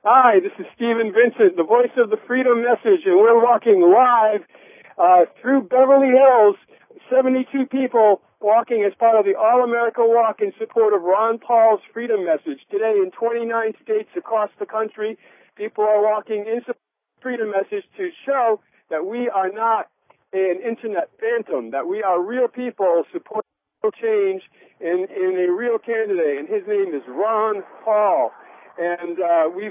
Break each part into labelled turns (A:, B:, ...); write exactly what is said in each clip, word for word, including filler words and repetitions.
A: Hi, this is Stephen Vincent, the voice of the Freedom Message, and we're walking live uh, through Beverly Hills, seventy-two people walking as part of the All-America Walk in support of Ron Paul's Freedom Message. Today in twenty-nine states across the country, people are walking in support of the Freedom Message to show that we are not an internet phantom, that we are real people supporting change in, in a real candidate, and his name is Ron Paul. And uh, we've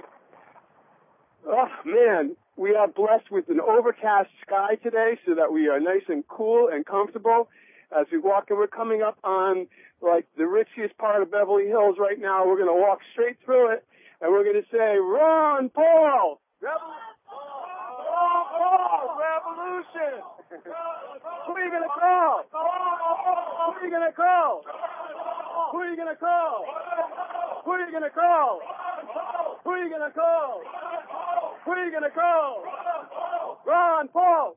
A: Oh, man, we are blessed with an overcast sky today so that we are nice and cool and comfortable as we walk. And we're coming up on, like, the richest part of Beverly Hills right now. We're going to walk straight through it, and we're going to say, Ron Paul! Revolution! Ron Paul! Revolution! Who are you going to call? Who are you going to call? Who are you going to call? Who are you going to call? Who are you going to call? Who are you going to call? Ron Paul!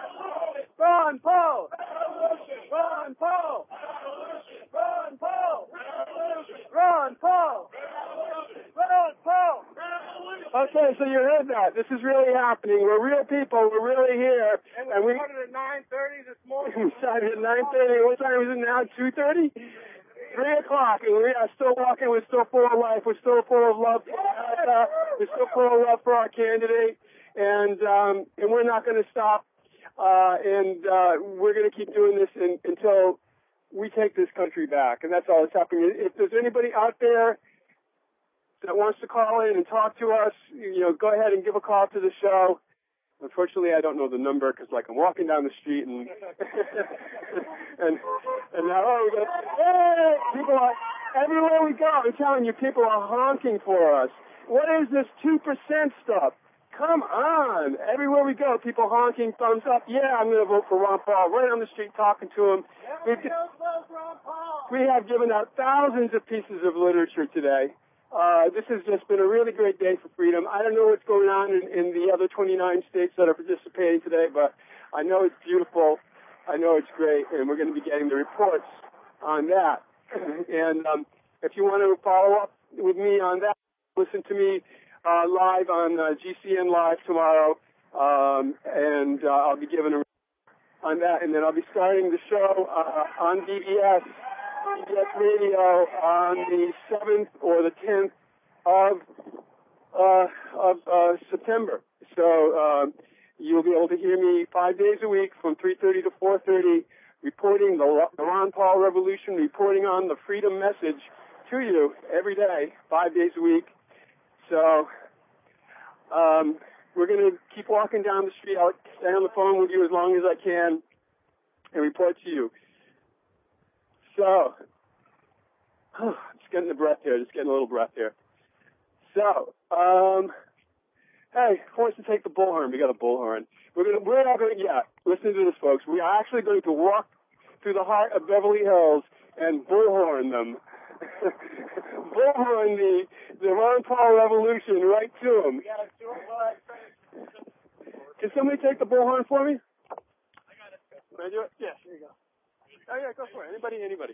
A: Ron Paul! Ron Paul! Ron Paul! Ron Paul! Ron Paul! Okay, so you heard that. This is really happening. We're real people. We're really here.
B: And,
A: and we
B: started at nine thirty this morning.
A: We started at nine thirty. What time is it now? two thirty? Three o'clock, and we are still walking. We're still full of life. We're still full of love for America. We're still full of love for our candidate, and um, and we're not going to stop. Uh, and uh, we're going to keep doing this in, until we take this country back. And that's all that's happening. If there's anybody out there that wants to call in and talk to us, you know, go ahead and give a call to the show. Unfortunately, I don't know the number because, like, I'm walking down the street and and and now oh, we got hey, people are everywhere we go. I'm telling you, people are honking for us. What is this two percent stuff? Come on! Everywhere we go, people honking, thumbs up. Yeah, I'm going to vote for Ron Paul. Right on the street, talking to him. We've, we have given out thousands of pieces of literature today. Uh, this has just been a really great day for freedom. I don't know what's going on in, in the other twenty-nine states that are participating today, but I know it's beautiful. I know it's great, and we're going to be getting the reports on that. And um, if you want to follow up with me on that, listen to me uh, live on uh, G C N Live tomorrow, um, and uh, I'll be giving a on that, and then I'll be starting the show uh, on D B S. D B S Radio on the seventh or the tenth of uh, of uh, September. So uh, you'll be able to hear me five days a week from three thirty to four thirty, reporting the, the Ron Paul Revolution, reporting on the Freedom Message to you every day, five days a week. So um, we're going to keep walking down the street. I'll stay on the phone with you as long as I can and report to you. So, oh, just getting the breath here, just getting a little breath here. So, um, hey, who wants to take the bullhorn? We got a bullhorn. We're gonna, we're not going to, yeah, listen to this, folks. We are actually going to walk through the heart of Beverly Hills and bullhorn them. Bullhorn the, the Ron Paul Revolution right to them. Can somebody take the bullhorn for me? I got it. Can I do it? Yes, here you go. Oh, yeah, go for it. Anybody, anybody.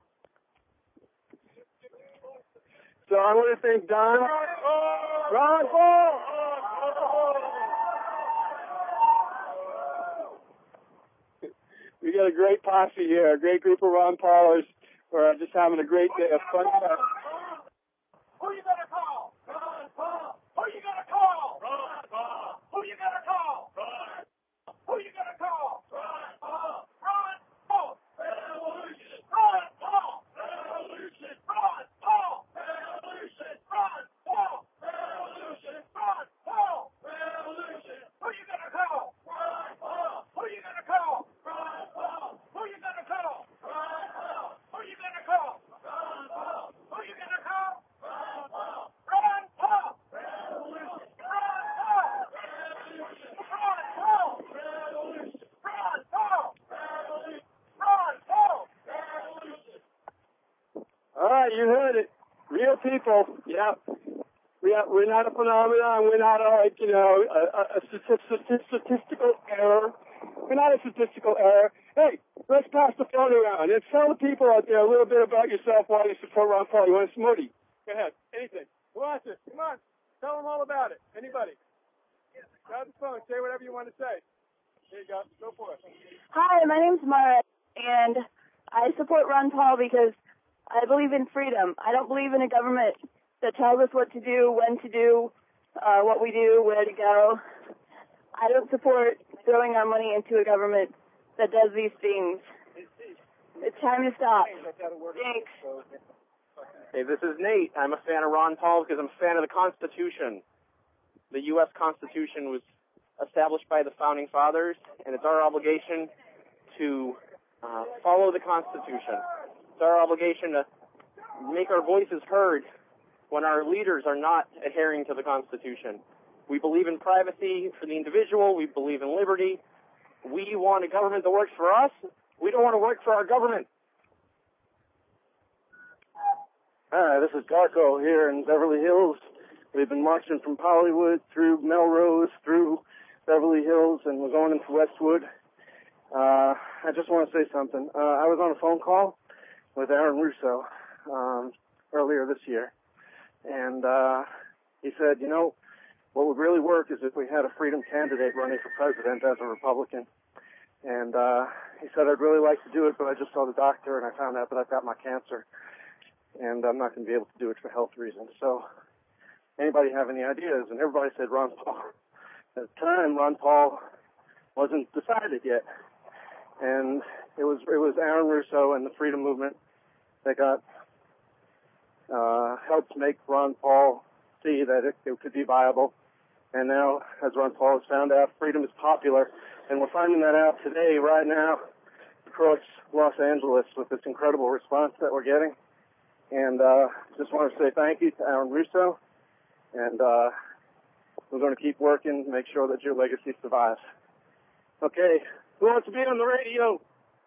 A: So I want to thank Don. Ron Paul! We got a great posse here, a great group of Ron Paulers. We're just having a great day of fun.
B: Who you gonna call? Ron Paul! Who you gonna call? Ron Paul! Who you gonna call? Ron Paul! Who you gonna call? Ron Paul! Ron Paul! Revolution! Ron Paul! Revolution! Ron Paul! Revolution! Ron Paul! Revolution! Ron Paul! Revolution! Who you gonna call? Ron Paul! Who you gonna call? Ron Paul! Who you gonna call? Ron Paul! Who you gonna call? Ron Paul! Who you gonna call? Ron Paul! Ron Paul! Revolution! Ron Paul! Revolution! Ron Paul! Revolution! Ron Paul! Revolution! Ron Paul! Revolution!
A: All right, you heard it. Real people. Yeah. We are, we're not a phenomenon. We're not a, like, you know, a, a, a statistical error. We're not a statistical error. Hey, let's pass the phone around and tell the people out there a little bit about yourself, why you support Ron Paul. You want a smoothie? Go ahead. Anything. Who wants it? Come on. Tell them all about it. Anybody? Grab the phone. Say whatever you want to say. There you go. Go for it.
C: Hi, my name's Mara, and I support Ron Paul because I believe in freedom. I don't believe in a government that tells us what to do, when to do, uh, what we do, where to go. I don't support throwing our money into a government that does these things. It's time to stop. Thanks.
D: Hey, this is Nate. I'm a fan of Ron Paul because I'm a fan of the Constitution. The U S Constitution was established by the Founding Fathers, and it's our obligation to uh, follow the Constitution. It's our obligation to make our voices heard when our leaders are not adhering to the Constitution. We believe in privacy for the individual. We believe in liberty. We want a government that works for us. We don't want to work for our government.
E: Hi, this is Darko here in Beverly Hills. We've been marching from Hollywood through Melrose, through Beverly Hills, and we're going into Westwood. Uh, I just want to say something. Uh, I was on a phone call with Aaron Russo um, earlier this year, and uh, he said, you know, what would really work is if we had a freedom candidate running for president as a Republican. And uh, he said, I'd really like to do it, but I just saw the doctor, and I found out that I've got my cancer, and I'm not going to be able to do it for health reasons. So anybody have any ideas? And everybody said Ron Paul. At the time, Ron Paul wasn't decided yet. And it was it was Aaron Russo and the Freedom Movement that got uh, helped make Ron Paul see that it, it could be viable. And now, as Ron Paul has found out, freedom is popular. And we're finding that out today, right now, across Los Angeles with this incredible response that we're getting. And uh, just want to say thank you to Aaron Russo. And uh, we're going to keep working to make sure that your legacy survives. Okay, who wants to be on the radio?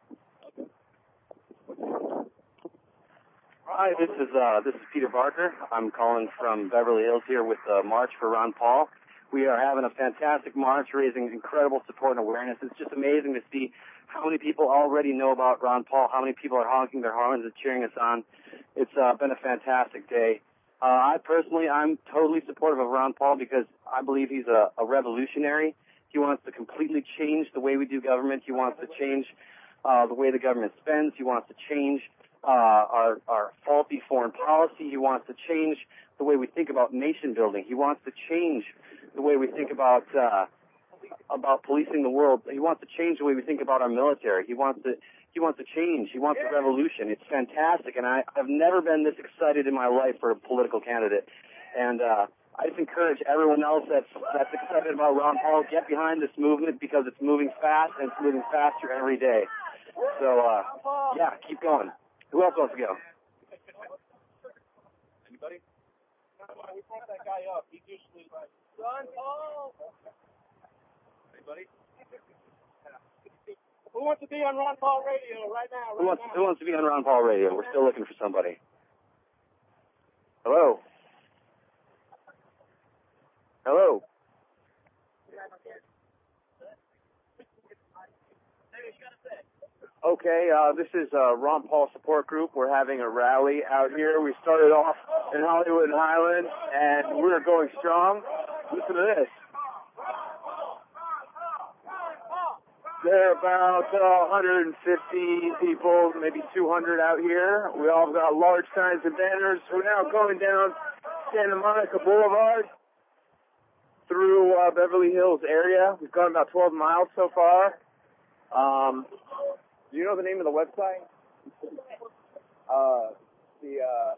F: Hi, this is uh, this is Peter Barker. I'm calling from Beverly Hills here with the March for Ron Paul. We are having a fantastic march, raising incredible support and awareness. It's just amazing to see how many people already know about Ron Paul, how many people are honking their horns and cheering us on. It's uh, been a fantastic day. Uh, I personally, I'm totally supportive of Ron Paul because I believe he's a, a revolutionary. He wants to completely change the way we do government. He wants to change uh, the way the government spends. He wants to change uh, our, our faulty foreign policy. He wants to change the way we think about nation building. He wants to change the way we think about uh, about policing the world. He wants to change the way we think about our military. He wants to he wants to change. He wants a revolution. It's fantastic, and I, I've never been this excited in my life for a political candidate. And uh, I just encourage everyone else that's that's excited about Ron Paul, get behind this movement because it's moving fast and it's moving faster every day. So uh, yeah, keep going. Who else wants to go?
D: Anybody? We brought that guy up. He's usually like, Ron Paul. Anybody?
A: Who wants to be on Ron Paul Radio right now? Right
F: Who wants,
A: now?
F: who wants to be on Ron Paul Radio? We're still looking for somebody. Hello? Hello?
E: Okay, uh, this is uh, Ron Paul Support Group. We're having a rally out here. We started off in Hollywood and Highland, and we're going strong. Listen to this. There are about uh, one hundred fifty people, maybe two hundred out here. We all got large signs and banners. We're now going down Santa Monica Boulevard through uh, Beverly Hills area. We've gone about twelve miles so far. Um, do you know the name of the website? Uh, the, uh...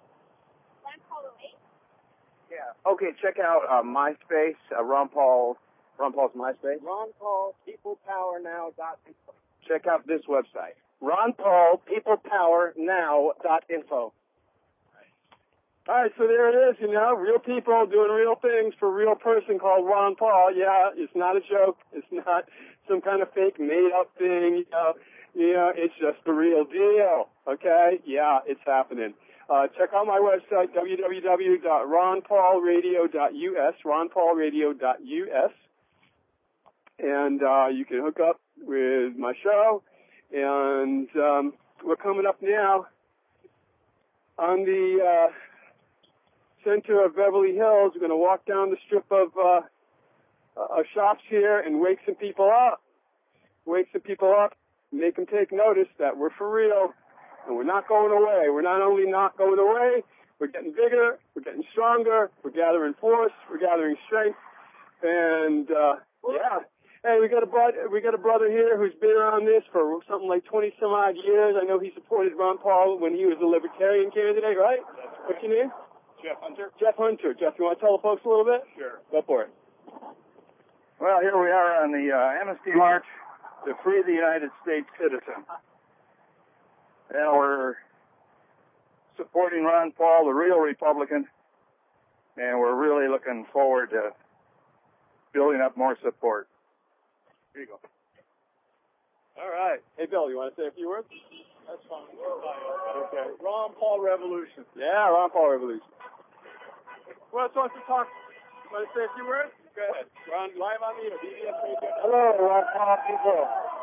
E: Yeah. Okay, check out uh, MySpace, uh, Ron Paul, Ron Paul's MySpace.
A: Ron Paul People Power Now dot info.
E: Check out this website. Ron Paul People Power Now dot info.
A: All right, so there it is, you know, real people doing real things for a real person called Ron Paul. Yeah, it's not a joke. It's not some kind of fake made-up thing, you know. You know, it's just the real deal, okay? Yeah, it's happening. Uh, check out my website, w w w dot ron paul radio dot u s, ron paul radio dot u s, and uh, you can hook up with my show. And um, we're coming up now on the... Uh, center of Beverly Hills. We're going to walk down the strip of uh, uh, shops here and wake some people up. Wake some people up, make them take notice that we're for real and we're not going away. We're not only not going away, we're getting bigger, we're getting stronger, we're gathering force, we're gathering strength, and uh, yeah. Hey, we got a brother, we got a brother here who's been on this for something like twenty some odd years. I know he supported Ron Paul when he was a Libertarian candidate, right? What's your name?
G: Jeff Hunter.
A: Jeff Hunter. Jeff, you want to tell the folks a little bit?
G: Sure.
A: Go for it.
G: Well, here we are on the uh, Amnesty March to free the United States citizen. And we're supporting Ron Paul, the real Republican, and we're really looking forward to building up more support. Here you go.
A: All right. Hey, Bill, you want to say a few words?
G: That's fine.
A: Okay.
G: Ron Paul Revolution.
A: Yeah, Ron Paul Revolution. Who else wants to talk? Want to say a few words? Go ahead. We're on live on the air. B B S Radio.
E: Hello, Ron Paul people.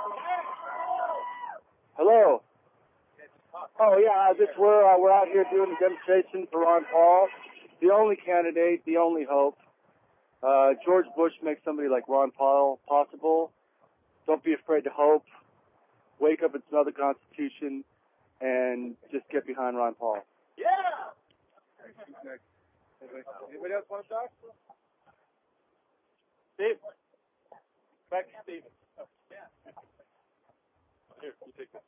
E: Hello. Oh yeah, this we're uh, we're out here doing a demonstration for Ron Paul, the only candidate, the only hope. Uh, George Bush makes somebody like Ron Paul possible. Don't be afraid to hope. Wake up and smell the Constitution, and just get behind Ron Paul.
A: Yeah. Anybody else want to talk? Steve. Back to Steve. Oh, yeah. Here, you take this.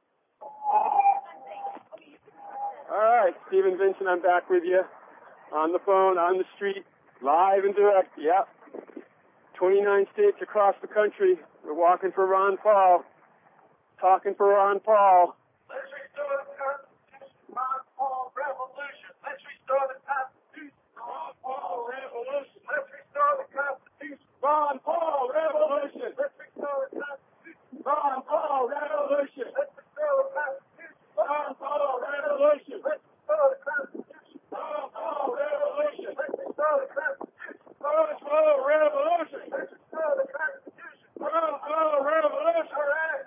A: All right, Stephen Vincent, I'm back with you on the phone, on the street, live and direct. Yep. twenty-nine states across the country. We're walking for Ron Paul, talking for Ron Paul.
B: Let's restore the Constitution, Ron Paul Revolution. Let's restore the Constitution, Ron Paul Revolution. Let's restore the Constitution,
A: Ron Paul Revolution.
B: Let's restore the Constitution,
A: Ron Paul Revolution.
B: Let's restore the Constitution,
A: Ron Paul Revolution.
B: Let's restore the Constitution,
A: Ron Paul Revolution.
B: Let's restore the Constitution,
A: Ron Paul Revolution.
B: Let's restore the Constitution.
A: Ron Paul Revolution.
B: All right.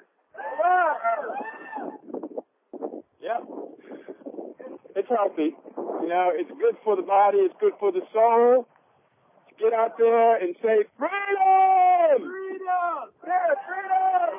A: Yep. It's healthy. You know, it's good for the body. It's good for the soul. To get out there and say, freedom!
B: Freedom! Yeah, freedom!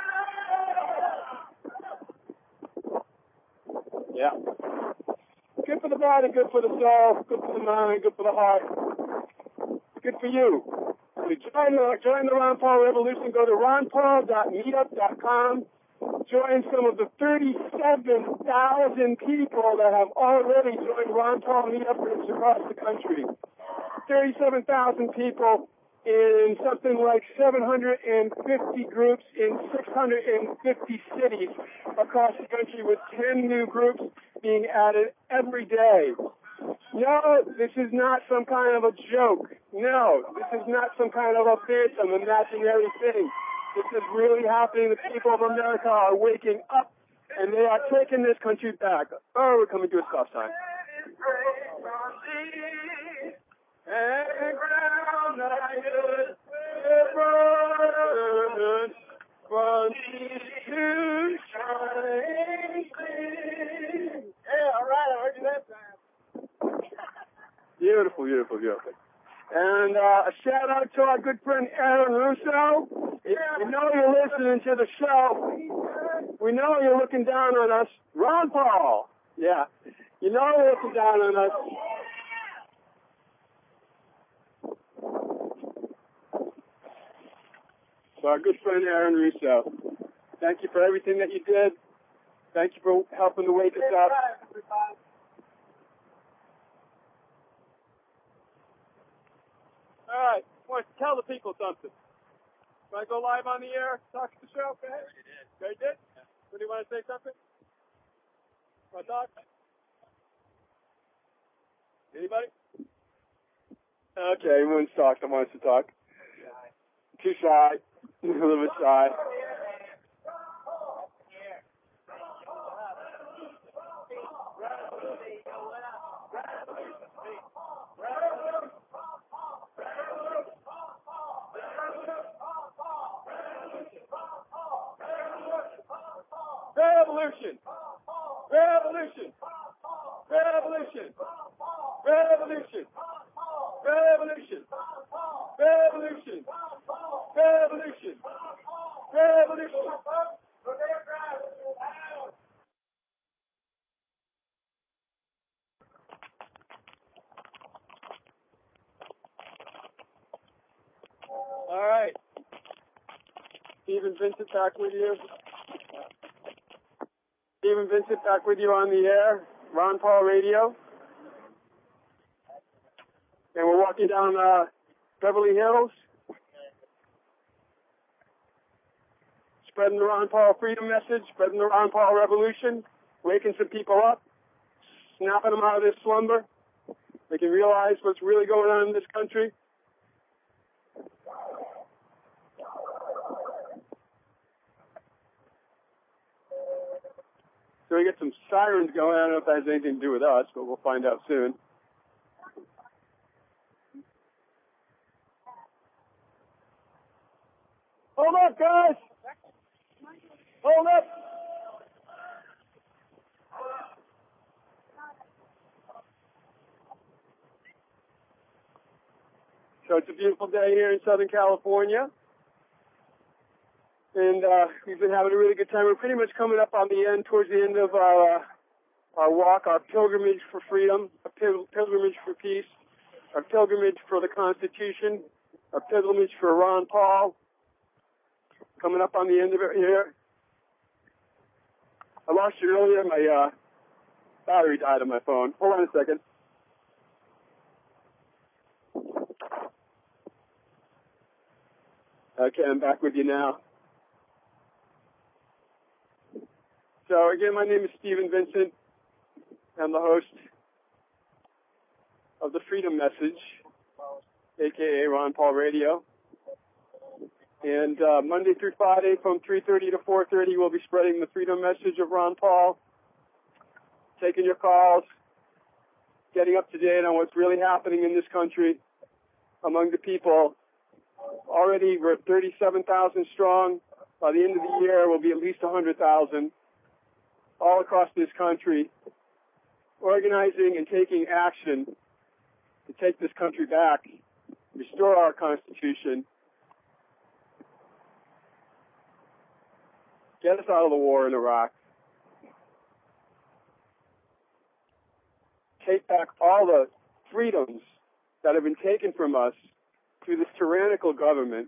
A: Yeah. Good for the body, good for the soul, good for the mind, good for the heart. Good for you. So join the, join the Ron Paul Revolution. Go to ron paul dot meetup dot com. Join some of the thirty-seven thousand people that have already joined Ron Paul meetup groups across the country. thirty-seven thousand people in something like seven hundred fifty groups in six hundred fifty cities across the country, with ten new groups being added every day. No, this is not some kind of a joke. No, this is not some kind of a phantom, imaginary thing. This is really happening. The people of America are waking up, and they are taking this country back. Oh, we're coming to a stop sign. And ground I is burn from sea to shining sea.
B: Yeah, all right, I heard you that time.
A: Beautiful, beautiful, beautiful. And uh, a shout out to our good friend Aaron Russo. If you know you're listening to the show, we know you're looking down on us. Ron Paul. Yeah. You know you're looking down on us. So our good friend Aaron Russo, thank you for everything that you did. Thank you for helping to wake us up. All right, want to tell the people something. Want to go live on the air, talk to the show? Go ahead. You did. You did? Yeah. Do you want to say something? Want to talk? Anybody? Okay, everyone's talked. That wants to talk. Too shy. A little bit shy. Revolution! Revolution! Revolution! Revolution! Revolution! Revolution! Revolution! Revolution! All right. Stephen Vincent back with you. Stephen Vincent back with you on the air, Ron Paul Radio. And we're walking down uh, Beverly Hills, spreading the Ron Paul freedom message, spreading the Ron Paul revolution, waking some people up, snapping them out of their slumber. They can realize what's really going on in this country. So we get some sirens going. I don't know if that has anything to do with us, but we'll find out soon. Hold up, guys! Hold up! So it's a beautiful day here in Southern California. And uh, we've been having a really good time. We're pretty much coming up on the end, towards the end of our, uh, our walk, our pilgrimage for freedom, our pil- pilgrimage for peace, our pilgrimage for the Constitution, our pilgrimage for Ron Paul. Coming up on the end of it here. I lost you earlier. My uh, battery died on my phone. Hold on a second. Okay, I'm back with you now. So again, my name is Stephen Vincent. I'm the host of the Freedom Message, aka Ron Paul Radio. And uh, Monday through Friday from three thirty to four thirty, we'll be spreading the freedom message of Ron Paul, taking your calls, getting up to date on what's really happening in this country among the people. Already we're thirty-seven thousand strong. By the end of the year, we'll be at least one hundred thousand all across this country, organizing and taking action to take this country back, restore our Constitution, get us out of the war in Iraq, take back all the freedoms that have been taken from us through this tyrannical government,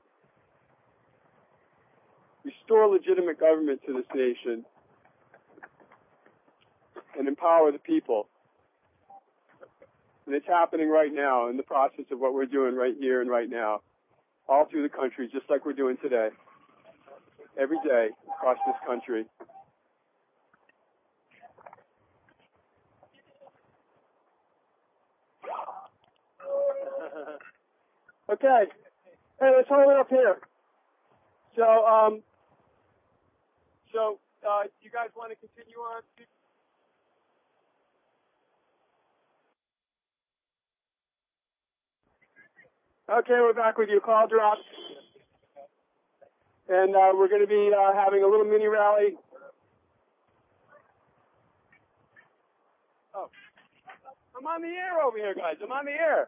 A: restore legitimate government to this nation, and empower the people. And it's happening right now in the process of what we're doing right here and right now, all through the country, just like we're doing today. Every day across this country. Okay. Hey, let's hold it up here. So, um, so, uh, you guys want to continue on? Okay, we're back with you. Call dropped. And uh, we're going to be uh, having a little mini rally. Oh, I'm on the air over here, guys. I'm on the air.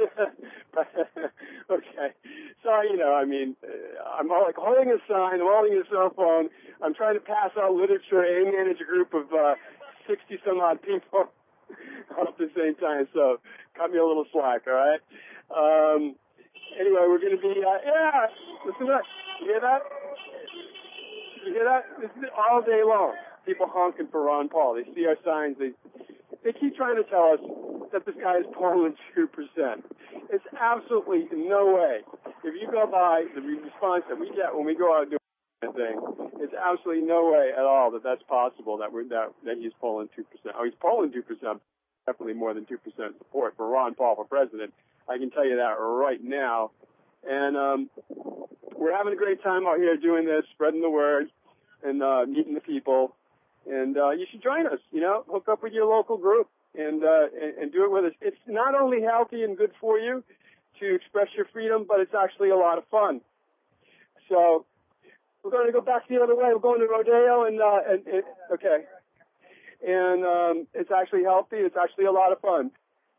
A: Okay. Sorry, you know, I mean, uh, I'm all, like holding a sign, I'm holding a cell phone. I'm trying to pass out literature and manage a group of uh, sixty some odd people all at the same time. So cut me a little slack, all right? Um, anyway, we're going to be, uh, yeah, listen to that. You hear that? You hear that? This is all day long. People honking for Ron Paul. They see our signs. They they keep trying to tell us that this guy is polling two percent. It's absolutely no way. If you go by the response that we get when we go out and do a thing, it's absolutely no way at all that that's possible, that we're that, that he's polling two percent. Oh, he's polling two percent. Definitely more than two percent support for Ron Paul for president. I can tell you that right now. And um, we're having a great time out here doing this, spreading the word, and uh, meeting the people. And uh, you should join us, you know, hook up with your local group and, uh, and, and do it with us. It's not only healthy and good for you to express your freedom, but it's actually a lot of fun. So we're going to go back the other way. We're going to Rodeo, and, uh, and, and okay. And um, it's actually healthy. It's actually a lot of fun.